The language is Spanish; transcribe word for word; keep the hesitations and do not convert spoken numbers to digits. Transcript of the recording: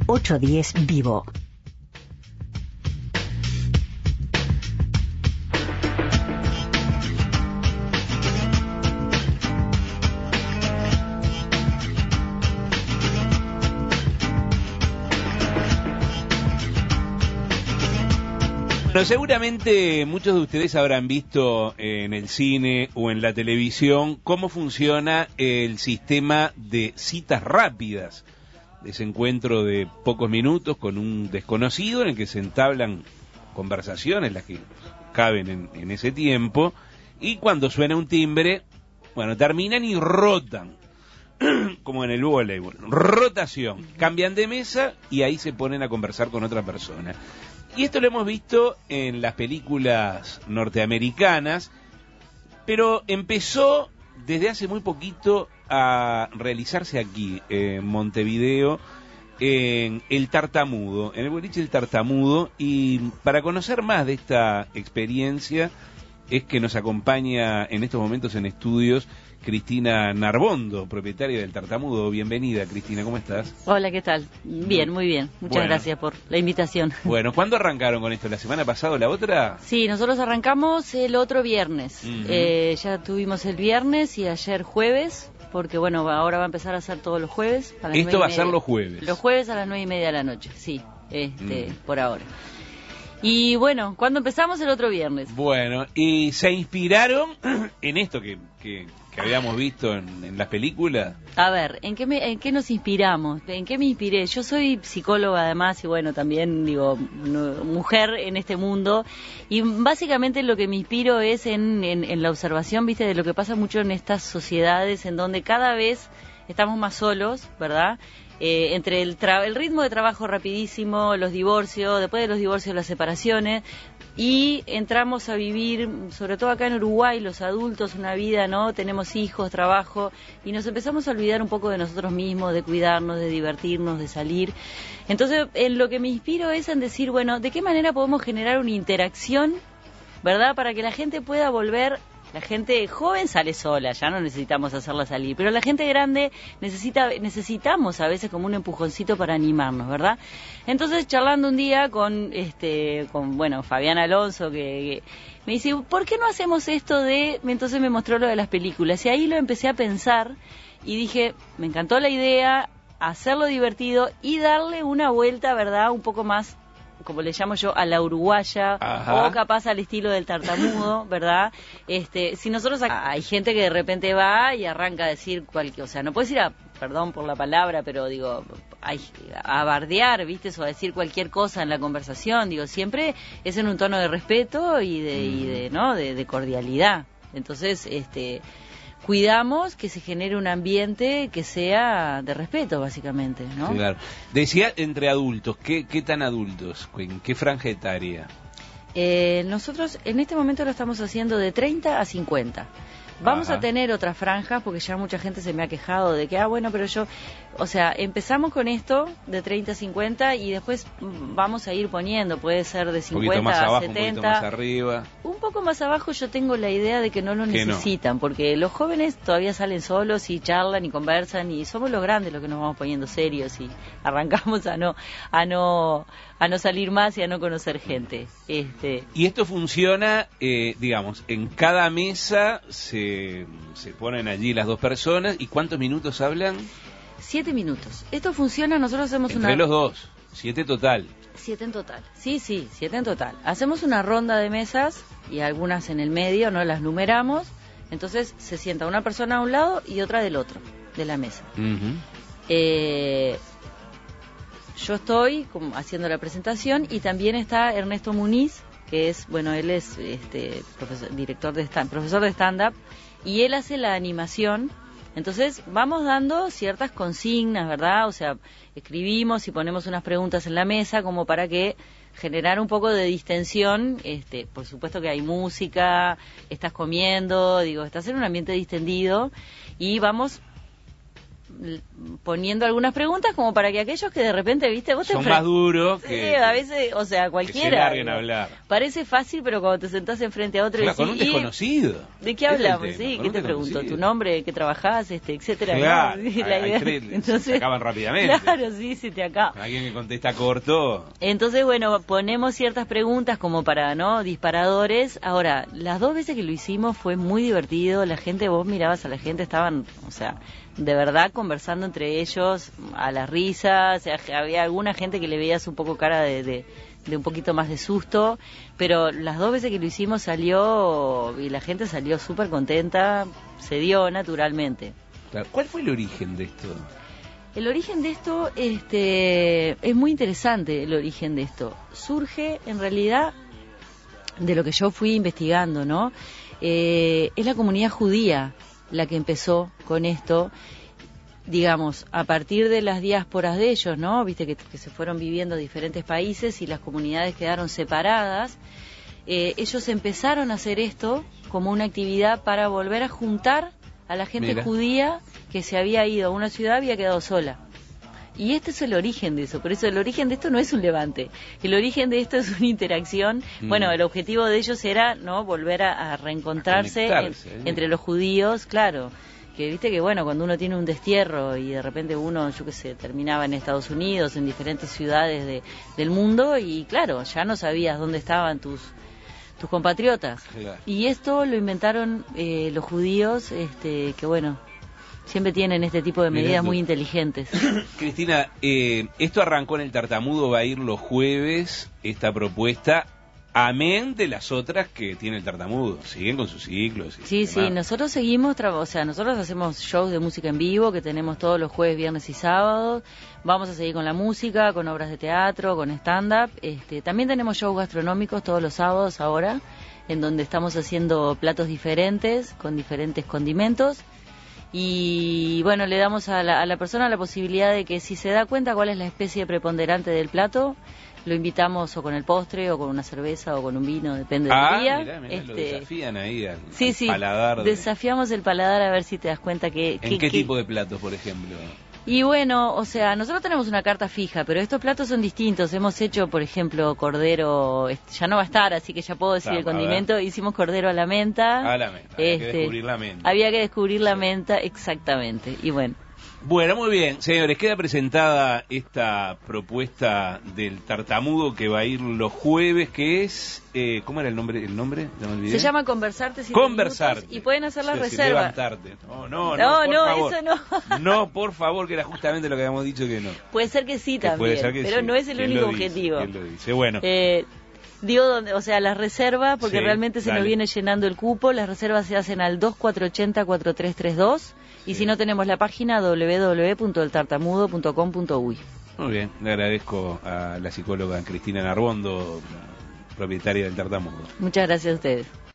ocho diez Vivo. Bueno, seguramente muchos de ustedes habrán visto en el cine o en la televisión cómo funciona el sistema de citas rápidas, ese encuentro de pocos minutos con un desconocido en el que se entablan conversaciones, las que caben en, en ese tiempo, y cuando suena un timbre, bueno, terminan y rotan, como en el voleibol, rotación, cambian de mesa y ahí se ponen a conversar con otra persona. Y esto lo hemos visto en las películas norteamericanas, pero empezó desde hace muy poquito a realizarse aquí, en Montevideo, en El Tartamudo, en el boliche El Tartamudo. Y para conocer más de esta experiencia es que nos acompaña en estos momentos en estudios Cristina Narbondo, propietaria del Tartamudo. Bienvenida, Cristina, ¿cómo estás? Hola, ¿qué tal? Bien, muy bien. Muchas bueno, gracias por la invitación. Bueno, ¿cuándo arrancaron con esto? ¿La semana pasada o la otra? Sí, nosotros arrancamos el otro viernes. Uh-huh. eh, ya tuvimos el viernes y ayer jueves, porque bueno, ahora va a empezar a ser todos los jueves. A las Esto va a media. ser los jueves. Los jueves a las nueve y media de la noche, sí, este, uh-huh. por ahora. Y bueno, ¿cuándo empezamos? El otro viernes. Bueno, y se inspiraron en esto que, que, que habíamos visto en, en las películas. A ver, ¿en qué, me, ¿en qué nos inspiramos? ¿En qué me inspiré? Yo soy psicóloga además y bueno, también digo, no, mujer en este mundo. Y básicamente lo que me inspiro es en, en, en la observación, viste, de lo que pasa mucho en estas sociedades en donde cada vez estamos más solos, ¿verdad? Eh, entre el, tra- el ritmo de trabajo rapidísimo, los divorcios, después de los divorcios las separaciones, y entramos a vivir, sobre todo acá en Uruguay, los adultos, una vida, ¿no? Tenemos hijos, trabajo, y nos empezamos a olvidar un poco de nosotros mismos, de cuidarnos, de divertirnos, de salir. Entonces, en lo que me inspiro es en decir, bueno, ¿de qué manera podemos generar una interacción, verdad? Para que la gente pueda volver. La gente joven sale sola, ya no necesitamos hacerla salir, pero la gente grande necesita, necesitamos a veces como un empujoncito para animarnos, ¿verdad? Entonces, charlando un día con, este, con bueno, Fabián Alonso, que, que me dice, ¿por qué no hacemos esto de...? Entonces me mostró lo de las películas, y ahí lo empecé a pensar, y dije, me encantó la idea, hacerlo divertido, y darle una vuelta, ¿verdad?, un poco más, como le llamo yo, a la uruguaya. Ajá. O capaz al estilo del Tartamudo, ¿verdad? Este, si nosotros acá, hay gente que de repente va y arranca a decir cualquier, o sea, no puedes ir a, perdón por la palabra, pero digo, hay, a bardear, ¿viste? O a decir cualquier cosa en la conversación, digo, siempre es en un tono de respeto y de, mm. y de ¿no? De, de cordialidad. Entonces, este... cuidamos que se genere un ambiente que sea de respeto, básicamente, ¿no? Sí, claro. Decía entre adultos, ¿qué, qué tan adultos? ¿En qué franja etaria? Eh, nosotros en este momento lo estamos haciendo de treinta a cincuenta. Vamos Ajá. a tener otras franjas, porque ya mucha gente se me ha quejado de que, ah, bueno, pero yo... O sea, empezamos con esto de treinta a cincuenta y después vamos a ir poniendo, puede ser de cincuenta a setenta. Un poquito más arriba. Un poco más abajo yo tengo la idea de que no lo necesitan, no. porque los jóvenes todavía salen solos y charlan y conversan y somos los grandes los que nos vamos poniendo serios y arrancamos a no a no a no salir más y a no conocer gente. Este. Y esto funciona, eh, digamos, en cada mesa se, se ponen allí las dos personas y ¿cuántos minutos hablan? Siete minutos. Esto funciona, nosotros hacemos Entre una... los dos, siete total. Siete en total, sí, sí, siete en total. Hacemos una ronda de mesas y algunas en el medio, no las numeramos. Entonces se sienta una persona a un lado y otra del otro, de la mesa. Uh-huh. Eh, yo estoy como haciendo la presentación y también está Ernesto Muniz, que es, bueno, él es este profesor, director de stand, profesor de stand-up, y él hace la animación. Entonces vamos dando ciertas consignas, ¿verdad? O sea, escribimos y ponemos unas preguntas en la mesa como para que generar un poco de distensión. Este, por supuesto que hay música, estás comiendo, digo, estás en un ambiente distendido y vamos poniendo algunas preguntas como para que aquellos que de repente, viste, vos te son más duros que, sí, a veces, o sea, cualquiera. Que se larguen a hablar. Parece fácil, pero cuando te sentás enfrente a otro claro, y decís, con un desconocido. ¿De qué hablamos? Sí, ¿qué te pregunto? ¿Tu nombre? ¿Qué trabajás? Este, etcétera. Claro, ¿no? hay, la idea. Tres, Entonces, se acaban rápidamente. Claro, sí, se te acaba. Alguien que contesta corto. Entonces, bueno, ponemos ciertas preguntas como para, ¿no? Disparadores. Ahora, las dos veces que lo hicimos fue muy divertido. La gente, vos mirabas a la gente, estaban, o sea, de verdad conversando entre ellos a las risas. O sea, había alguna gente que le veías un poco cara de, de, de un poquito más de susto. Pero las dos veces que lo hicimos salió y la gente salió súper contenta. Se dio naturalmente. Claro. ¿Cuál fue el origen de esto? El origen de esto este, es muy interesante, el origen de esto. Surge, en realidad, de lo que yo fui investigando, ¿no? Eh, es la comunidad judía la que empezó con esto, digamos, a partir de las diásporas de ellos, ¿no? Viste que, que se fueron viviendo en diferentes países y las comunidades quedaron separadas. Eh, ellos empezaron a hacer esto como una actividad para volver a juntar a la gente Mira. judía que se había ido a una ciudad, había quedado sola. Y este es el origen de eso. Por eso el origen de esto no es un levante. El origen de esto es una interacción. Mm. Bueno, el objetivo de ellos era no volver a, a reencontrarse a en, ¿eh? entre los judíos, claro. Que viste que, bueno, cuando uno tiene un destierro y de repente uno, yo qué sé, terminaba en Estados Unidos, en diferentes ciudades de, del mundo, y claro, ya no sabías dónde estaban tus tus compatriotas. Claro. Y esto lo inventaron eh, los judíos, este, que bueno, siempre tienen este tipo de medidas muy inteligentes. Cristina, eh, esto arrancó en el Tartamudo, va a ir los jueves, esta propuesta, amén de las otras que tiene el Tartamudo, siguen con sus ciclos. Y sí, demás. sí, nosotros seguimos, o sea, nosotros hacemos shows de música en vivo que tenemos todos los jueves, viernes y sábados. Vamos a seguir con la música, con obras de teatro, con stand-up. Este, también tenemos shows gastronómicos todos los sábados ahora, en donde estamos haciendo platos diferentes, con diferentes condimentos. Y bueno, le damos a la, a la persona la posibilidad de que si se da cuenta cuál es la especie preponderante del plato, lo invitamos o con el postre, o con una cerveza, o con un vino, depende ah, del día. Mirá, mirá, este, lo desafían ahí al, sí, al sí, paladar. De... desafiamos el paladar a ver si te das cuenta que... ¿En que, qué que... tipo de platos, por ejemplo? Y bueno, o sea, nosotros tenemos una carta fija, pero estos platos son distintos. Hemos hecho, por ejemplo, cordero, ya no va a estar, así que ya puedo decir ah, el condimento. Hicimos cordero a la menta. A la menta, había este, que descubrir la menta. Había que descubrir la sí. menta, exactamente. Y bueno. Bueno, muy bien, señores, queda presentada esta propuesta del Tartamudo que va a ir los jueves, que es, eh, ¿cómo era el nombre? ¿El nombre? ¿Ya me olvidé? Se llama Conversarte. Conversarte. Y pueden hacer la es decir, reserva. Levantarte. No, no, no, no, por no favor. eso no. No, por favor, que era justamente lo que habíamos dicho que no. Puede ser que sí que también, puede ser que pero sí. no es el ¿Quién único lo dice? objetivo. ¿Quién lo dice? Bueno. Eh, Digo, donde, o sea, las reservas, porque sí, realmente se dale. nos viene llenando el cupo, las reservas se hacen al dos cuatro ocho cero, cuatro tres tres dos y sí. si no tenemos la página doble u doble u doble u punto el tartamudo punto com punto uy. Muy bien, le agradezco a la psicóloga Cristina Narbondo, propietaria del Tartamudo. Muchas gracias a ustedes.